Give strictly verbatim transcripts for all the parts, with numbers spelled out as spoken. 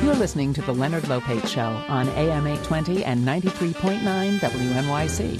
You're listening to The Leonard Lopate Show on A M eight twenty and ninety-three point nine W N Y C.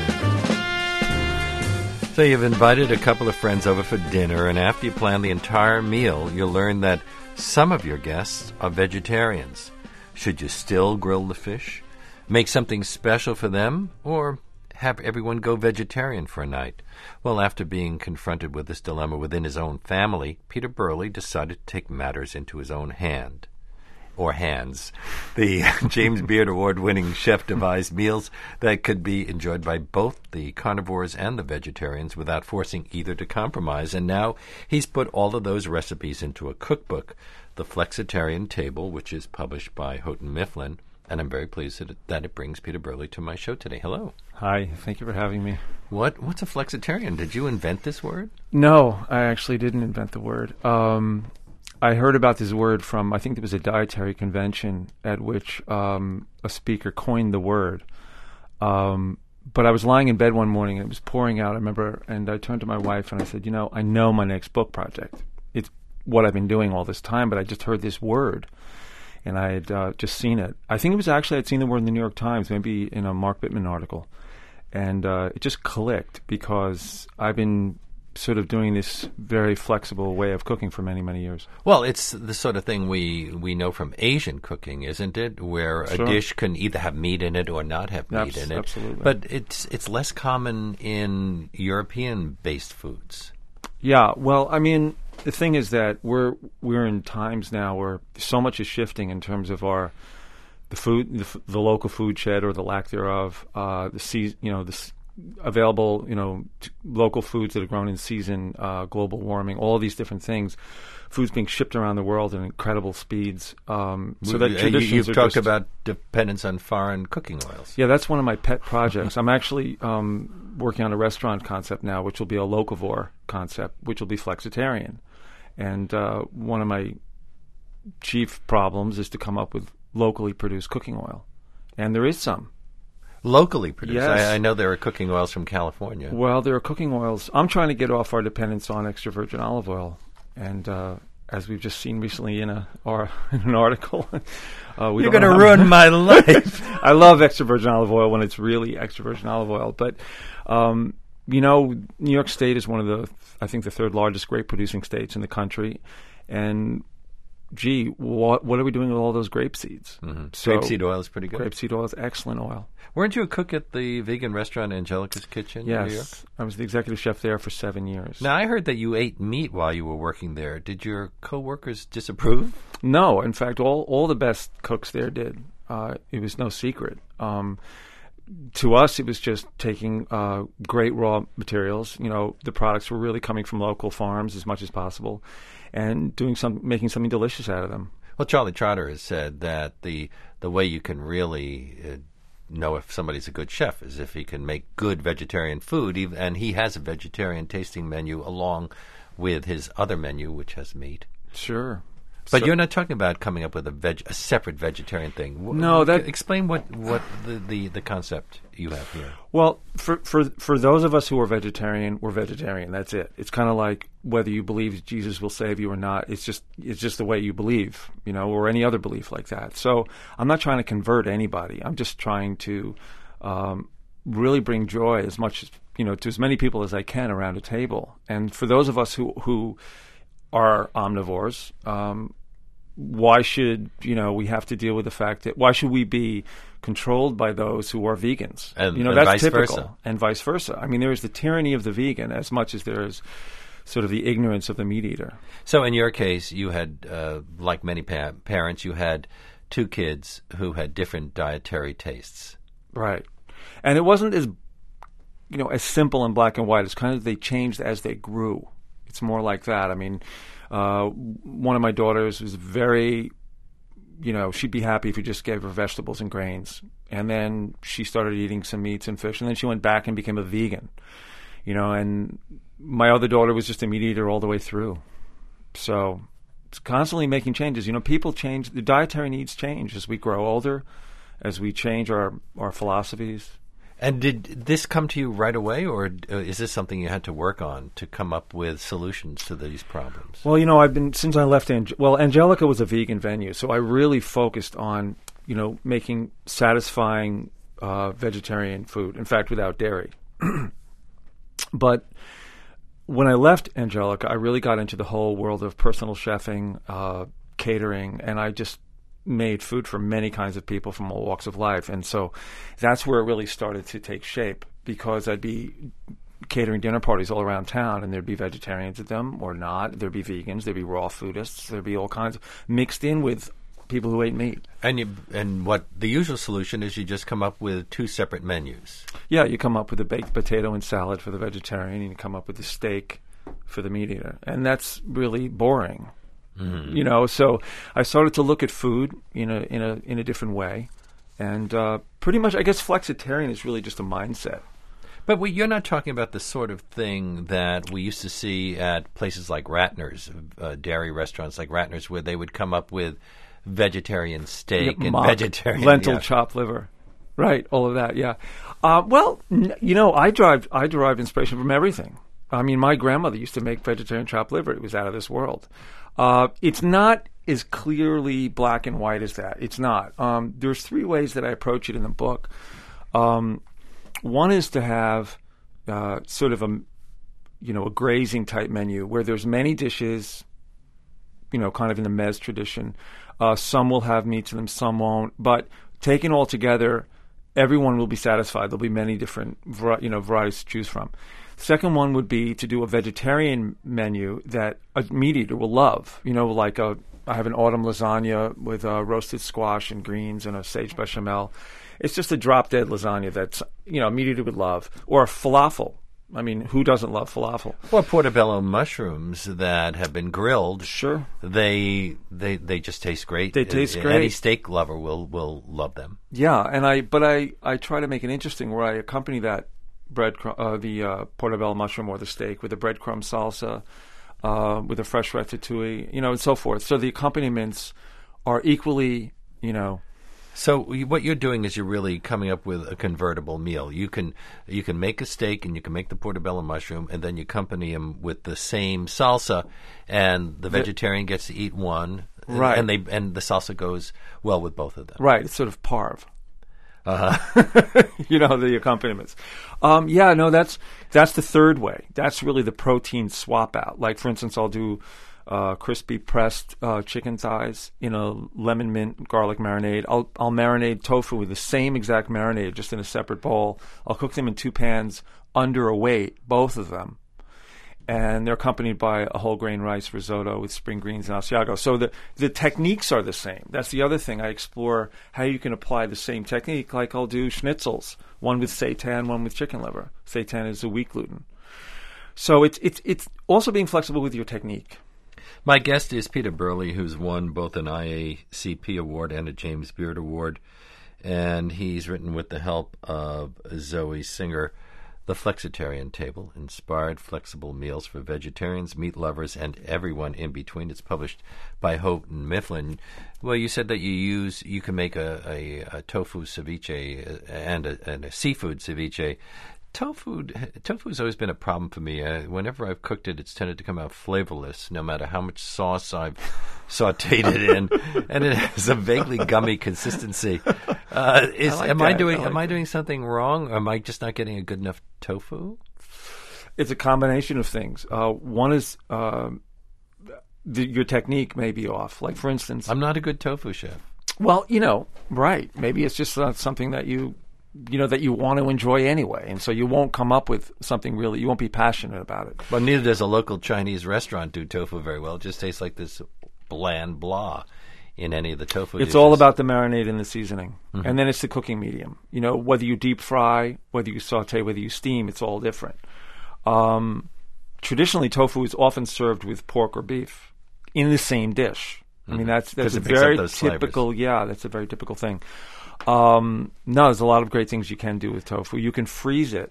So you've invited a couple of friends over for dinner, and after you plan the entire meal, you'll learn that some of your guests are vegetarians. Should you still grill the fish? Make something special for them? Or have everyone go vegetarian for a night? Well, after being confronted with this dilemma within his own family, Peter Burley decided to take matters into his own hand. Or hands. The James Beard Award-winning chef devised meals that could be enjoyed by both the carnivores and the vegetarians without forcing either to compromise. And now he's put all of those recipes into a cookbook, The Flexitarian Table, which is published by Houghton Mifflin. And I'm very pleased that it, that it brings Peter Burley to my show today. Hello. Hi. Thank you for having me. What What's a flexitarian? Did you invent this word? No, I actually didn't invent the word. Um... I heard about this word from, I think there was a dietary convention at which um, a speaker coined the word. Um, but I was lying in bed one morning and it was pouring out, I remember, and I turned to my wife and I said, you know, I know my next book project. It's what I've been doing all this time, but I just heard this word and I had uh, just seen it. I think it was actually, I'd seen the word in the New York Times, maybe in a Mark Bittman article. And uh, it just clicked because I've been sort of doing this very flexible way of cooking for many, many years. Well, it's the sort of thing we, we know from Asian cooking, isn't it? Where Sure. a dish can either have meat in it or not have meat Abs- in it. absolutely. But it's it's less common in European-based foods. Yeah, well, I mean, the thing is that we're we're in times now where so much is shifting in terms of our the food, the, f- the local food shed or the lack thereof, uh, the sea, you know, the s- available, you know, t- local foods that are grown in season, uh, global warming, all of these different things, foods being shipped around the world at incredible speeds. Um, so that You- traditions You've are talked just, about dependence on foreign cooking oils. Yeah, that's one of my pet projects. I'm actually um, working on a restaurant concept now, which will be a locavore concept, which will be flexitarian. And uh, one of my chief problems is to come up with locally produced cooking oil. And there is some. Locally produced. Yes. I, I know there are cooking oils from California. Well, there are cooking oils. I'm trying to get off our dependence on extra virgin olive oil. And uh, as we've just seen recently in, a, or, in an article, uh, we You're don't going to know how- ruin my life. I love extra virgin olive oil when it's really extra virgin olive oil. But, um, you know, New York State is one of the, I think, the third largest grape producing states in the country. And, gee, what, what are we doing with all those grape seeds? Mm-hmm. So, Grapeseed oil is pretty good. Grapeseed oil is excellent oil. Weren't you a cook at the vegan restaurant Angelica's Kitchen in New York? Yes. I was the executive chef there for seven years. Now, I heard that you ate meat while you were working there. Did your coworkers disapprove? No. In fact, all, all the best cooks there did. Uh, it was no secret. Um, to us, it was just taking uh, great raw materials. You know, the products were really coming from local farms as much as possible, and doing some, making something delicious out of them. Well, Charlie Trotter has said that the the way you can really uh, know if somebody's a good chef is if he can make good vegetarian food, even, and he has a vegetarian tasting menu along with his other menu, which has meat. Sure. But So- you're not talking about coming up with a veg, a separate vegetarian thing. W- No, that- explain what what the, the, the concept you have here. Well, for for for those of us who are vegetarian, we're vegetarian. That's it. It's kind of like whether you believe Jesus will save you or not. It's just it's just the way you believe, you know, or any other belief like that. So I'm not trying to convert anybody. I'm just trying to um, really bring joy as much as you know to as many people as I can around a table. And for those of us who who are omnivores, um, why should you know we have to deal with the fact that why should we be controlled by those who are vegans? And- you know and that's vice typical, versa. and vice versa. I mean, there is the tyranny of the vegan as much as there is sort of the ignorance of the meat eater. So in your case, you had, uh, like many pa- parents, you had two kids who had different dietary tastes. Right. And it wasn't as you know as simple and black and white. It's kind of they changed as they grew. It's more like that. I mean, uh, one of my daughters was very, you know, she'd be happy if you just gave her vegetables and grains. And then she started eating some meats and fish. And then she went back and became a vegan, you know, and my other daughter was just a meat eater all the way through. So it's constantly making changes. You know, people change. The dietary needs change as we grow older, as we change our, our philosophies. And did this come to you right away, or uh, is this something you had to work on to come up with solutions to these problems? Well, you know, I've been, since I left, Ange- well, Angelica was a vegan venue, so I really focused on, you know, making satisfying uh, vegetarian food, in fact, without dairy. But when I left Angelica, I really got into the whole world of personal chefing, uh, catering, and I just made food for many kinds of people from all walks of life. And so that's where it really started to take shape, because I'd be catering dinner parties all around town, and there'd be vegetarians at them or not. There'd be vegans, there'd be raw foodists, there'd be all kinds of, mixed in with people who ate meat. And you, and what the usual solution is, you just come up with two separate menus. Yeah, you come up with a baked potato and salad for the vegetarian, and you come up with a steak for the meat eater. And that's really boring. Mm-hmm. You know, so I started to look at food in a in a in a different way, and uh, pretty much, I guess, flexitarian is really just a mindset. But we, you're not talking about the sort of thing that we used to see at places like Ratner's, uh, dairy restaurants like Ratner's, where they would come up with vegetarian steak yeah, and mock, vegetarian lentil yeah. chopped liver, right? All of that, yeah. Uh, well, n- you know, I derived I derived inspiration from everything. I mean, my grandmother used to make vegetarian chopped liver. It was out of this world. Uh, it's not as clearly black and white as that. It's not. Um, there's three ways that I approach it in the book. Um, one is to have uh, sort of a, you know, a grazing type menu where there's many dishes, you know, kind of in the mez tradition. Uh, some will have meat to them, some won't. But taken all together, everyone will be satisfied. There'll be many different, you know, varieties to choose from. Second one would be to do a vegetarian menu that a meat eater will love. You know, like a, I have an autumn lasagna with uh, roasted squash and greens and a sage bechamel. It's just a drop-dead lasagna that's, you know, a meat eater would love. Or a falafel. I mean, who doesn't love falafel? Or portobello mushrooms that have been grilled. Sure. They they they just taste great. They taste uh, great. Any steak lover will will love them. Yeah, and I but I, I try to make it interesting where I accompany that bread, uh, the uh, portobello mushroom or the steak with a breadcrumb salsa, uh, with a fresh ratatouille, you know, and so forth. So the accompaniments are equally, you know. So what you're doing is you're really coming up with a convertible meal. You can you can make a steak and you can make the portobello mushroom, and then you accompany them with the same salsa, and the vegetarian gets to eat one, right? And they and the salsa goes well with both of them, right? It's sort of parve. Uh-huh. You know, the accompaniments. Um, yeah, no, that's that's the third way. That's really the protein swap out. Like, for instance, I'll do uh, crispy pressed uh, chicken thighs in a lemon mint garlic marinade. I'll I'll marinate tofu with the same exact marinade, just in a separate bowl. I'll cook them in two pans under a weight, both of them. And they're accompanied by a whole grain rice risotto with spring greens and Asiago. So the the techniques are the same. That's the other thing. I explore how you can apply the same technique. Like I'll do schnitzels, one with seitan, one with chicken liver. Seitan is a wheat gluten. So it's it's it's also being flexible with your technique. My guest is Peter Burley, who's won both an I A C P award and a James Beard award, and he's written with the help of Zoe Singer, The Flexitarian Table, Inspired Flexible Meals for Vegetarians, Meat Lovers, and Everyone in Between. It's published by Houghton Mifflin. Well, you said that you use you can make a, a, a tofu ceviche and a, and a seafood ceviche. Tofu tofu has always been a problem for me. Uh, whenever I've cooked it, it's tended to come out flavorless, no matter how much sauce I've sautéed it in, and it has a vaguely gummy consistency. Uh, is I like am that. I doing I like am I doing something wrong, or am I just not getting a good enough tofu? It's a combination of things. Uh, one is uh, the, your technique may be off. Like, for instance, I'm not a good tofu chef. Well, you know, right. Maybe it's just not something that you, you know, that you want to enjoy anyway. And so you won't come up with something really, you won't be passionate about it. Well, neither does a local Chinese restaurant do tofu very well. It just tastes like this bland blah in any of the tofu It's dishes. all about the marinade and the seasoning. Mm-hmm. And then it's the cooking medium. You know, whether you deep fry, whether you saute, whether you steam, it's all different. Um, traditionally, tofu is often served with pork or beef in the same dish. I mean, that's that's a very typical. Flavors. Yeah, that's a very typical thing. Um, no, there's a lot of great things you can do with tofu. You can freeze it,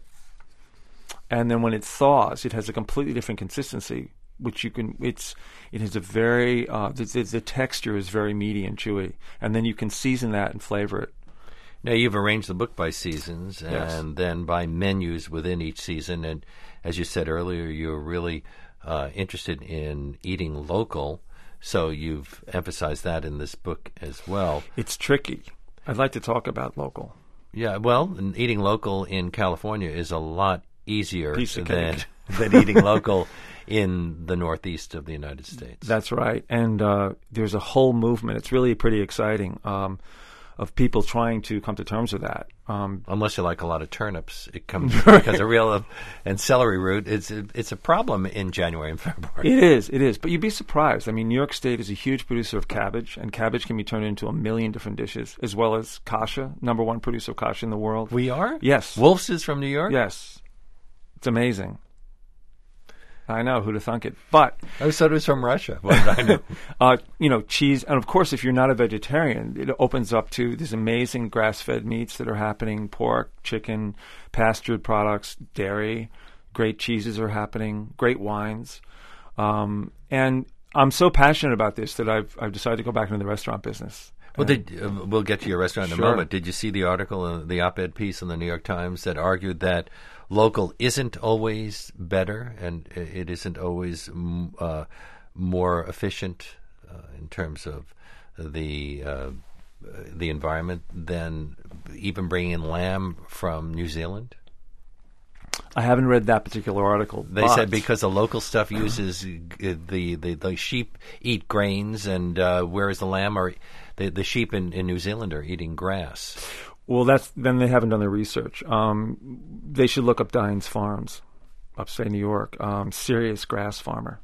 and then when it thaws, it has a completely different consistency. Which you can, it's it has a very uh, the, the, the texture is very meaty and chewy, and then you can season that and flavor it. Now, you've arranged the book by seasons and Yes. then by menus within each season. And as you said earlier, you're really uh, interested in eating local. So you've emphasized that in this book as well. It's tricky. I'd like to talk about local. Yeah, well, n- eating local in California is a lot easier Piece of than, cake. than eating local in the Northeast of the United States. That's right. And uh, there's a whole movement. It's really pretty exciting um, of people trying to come to terms with that. Um, Unless you like a lot of turnips, it comes because a real uh, and celery root. It's a, it's a problem in January and February. It is, it is. But you'd be surprised. I mean, New York State is a huge producer of cabbage, and cabbage can be turned into a million different dishes, as well as kasha, number one producer of kasha in the world. We are? Yes. Wolf's is from New York? Yes. It's amazing. I know, who'd have thunk it. But, Oh, so it was from Russia. What did I know? uh, you know, cheese, and of course, if you're not a vegetarian, it opens up to these amazing grass-fed meats that are happening, pork, chicken, pastured products, dairy, great cheeses are happening, great wines. Um, and I'm so passionate about this that I've I've decided to go back into the restaurant business. Well, did, uh, we'll get to your restaurant in Sure. a moment. Did you see the article, uh, the op-ed piece in the New York Times that argued that local isn't always better and i- it isn't always mm, uh, more efficient uh, in terms of the uh, the environment than even bringing in lamb from New Zealand? I haven't read that particular article. They but said because the local stuff uses uh, the, the, the sheep eat grains, and uh, whereas the lamb are the, the sheep in, in New Zealand are eating grass. Well, that's then they haven't done their research. Um, they should look up Dines Farms, upstate New York. Um, serious grass farmer.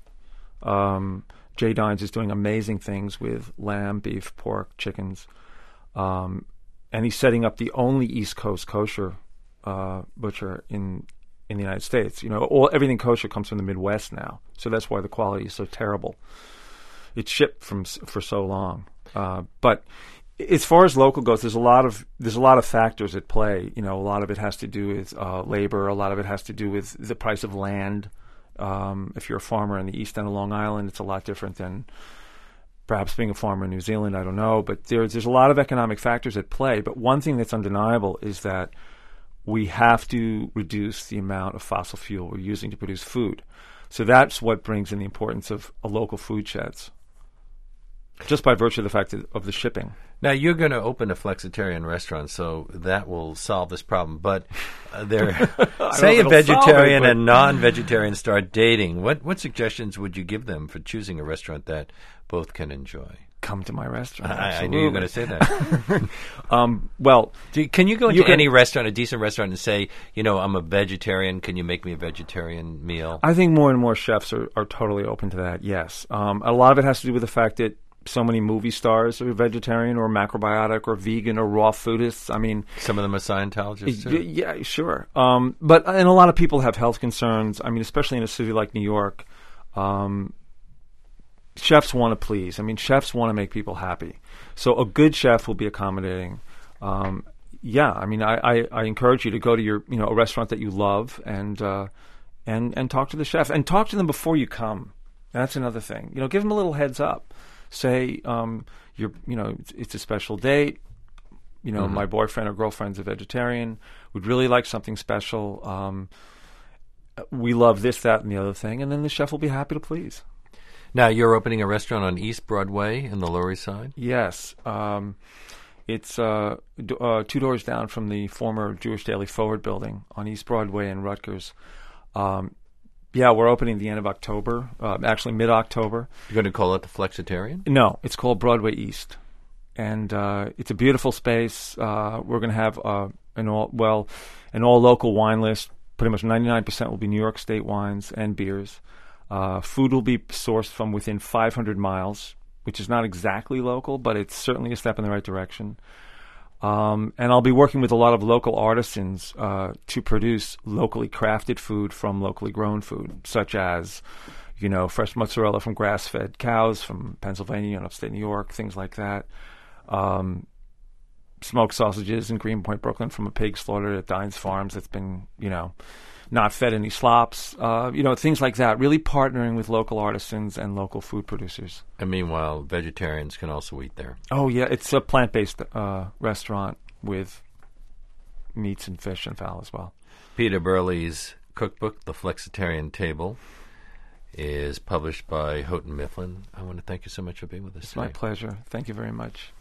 Um, Jay Dines is doing amazing things with lamb, beef, pork, chickens, um, and he's setting up the only East Coast kosher uh, butcher in in the United States. You know, all everything kosher comes from the Midwest now, so that's why the quality is so terrible. It's shipped from s- for so long, uh, but as far as local goes, there's a lot of there's a lot of factors at play. You know, a lot of it has to do with uh, labor. A lot of it has to do with the price of land. Um, if you're a farmer in the East End of Long Island, it's a lot different than perhaps being a farmer in New Zealand. I don't know, but there's there's a lot of economic factors at play. But one thing that's undeniable is that we have to reduce the amount of fossil fuel we're using to produce food. So that's what brings in the importance of a local food sheds, just by virtue of the fact of, of the shipping. Now, you're going to open a flexitarian restaurant, so that will solve this problem. But uh, there, say a know if it'll solve vegetarian it, but- and non-vegetarian start dating. What what suggestions would you give them for choosing a restaurant that both can enjoy? Come to my restaurant. I, I knew you were going to say that. Um, well, Do you, can you go into You can- any restaurant, a decent restaurant, and say, you know, I'm a vegetarian. Can you make me a vegetarian meal? I think more and more chefs are, are totally open to that, yes. Um, a lot of it has to do with the fact that so many movie stars are vegetarian or macrobiotic or vegan or raw foodists. I mean, Some of them are Scientologists, y- too. yeah, sure. Um, but and a lot of people have health concerns. I mean, especially in a city like New York, um, chefs want to please. I mean, chefs want to make people happy. So a good chef will be accommodating. Um, yeah, I mean, I, I, I encourage you to go to your, you know, a restaurant that you love and uh, and and talk to the chef and talk to them before you come. That's another thing. You know, give them a little heads up. Say, um, you're, you know, it's, it's a special date. You know, my boyfriend or girlfriend's a vegetarian. We'd really like something special. Um, we love this, that, and the other thing, and then the chef will be happy to please. Now, you're opening a restaurant on East Broadway in the Lower East Side? Yes, um, it's uh, d- uh, two doors down from the former Jewish Daily Forward building on East Broadway in Rutgers. Um, yeah, we're opening the end of October, uh, actually mid-October. You're going to call it the Flexitarian? No, it's called Broadway East, and uh, it's a beautiful space. Uh, we're going to have uh, an all well, an all local wine list. Pretty much ninety-nine percent will be New York State wines and beers. Uh, food will be sourced from within five hundred miles, which is not exactly local, but it's certainly a step in the right direction. Um, and I'll be working with a lot of local artisans uh, to produce locally crafted food from locally grown food, such as, you know, fresh mozzarella from grass-fed cows from Pennsylvania and upstate New York, things like that. Um, smoked sausages in Greenpoint, Brooklyn, from a pig slaughtered at Dines Farms that's been, you know, not fed any slops. Uh, you know, things like that. Really partnering with local artisans and local food producers. And meanwhile, vegetarians can also eat there. Oh, yeah. It's a plant-based uh, restaurant with meats and fish and fowl as well. Peter Burley's cookbook, The Flexitarian Table, is published by Houghton Mifflin. I want to thank you so much for being with us It's today. my pleasure. Thank you very much.